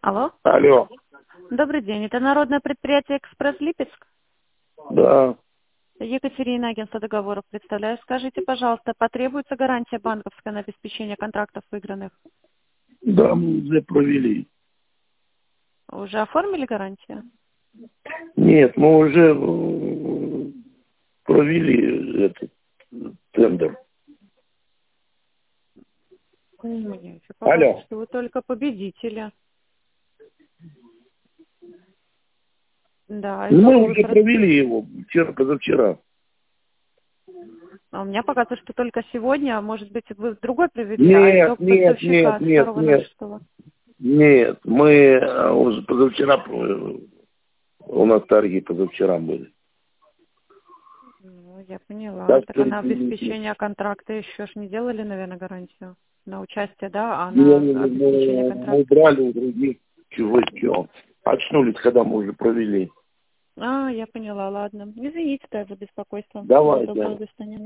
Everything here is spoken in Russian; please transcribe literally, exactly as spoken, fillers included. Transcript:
Алло. Алло. Добрый день. Это народное предприятие «Экспресс Липецк». Да. Екатерина, агентство договоров, представляю. Скажите, пожалуйста, потребуется гарантия банковская на обеспечение контрактов выигранных? Да, мы уже провели. Уже оформили гарантию? Нет, мы уже э, провели этот тендер. Мне еще Алло. показывает, что вы только победители. Да. и Мы как вы уже про- провели его вчера, позавчера. А у меня показывает, что только сегодня, а может быть, вы другой провели, а Нет, итог нет, нет, поставщика с нет, второго на нет. шестого. Нет, мы э, уже позавчера, э, у нас торги позавчера были. Ну, я поняла. Так Так что а на извините. обеспечение контракта еще ж не делали, наверное, гарантию? На участие, да, а Не, на не, не, обеспечение мы, мы контракта? брали у других чего-чего. Очнулись, когда мы уже провели. А, я поняла, ладно. Извините, да, за беспокойство. Всего доброго, Давайте. до свидания.